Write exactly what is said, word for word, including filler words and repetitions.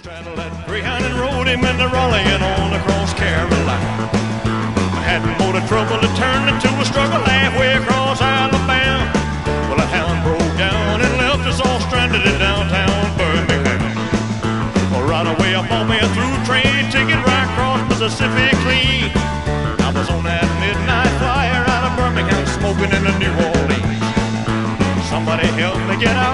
Straddled that Greyhound and rode him into Raleigh and on across Carolina. I had more to trouble to turn into a struggle halfway across Alabama. Well, a hound broke down and left us all stranded in downtown Birmingham. Well, right away I bought me a through train ticket right across Mississippi clean. I was on that midnight flyer out of Birmingham smoking into New Orleans. Somebody help me get out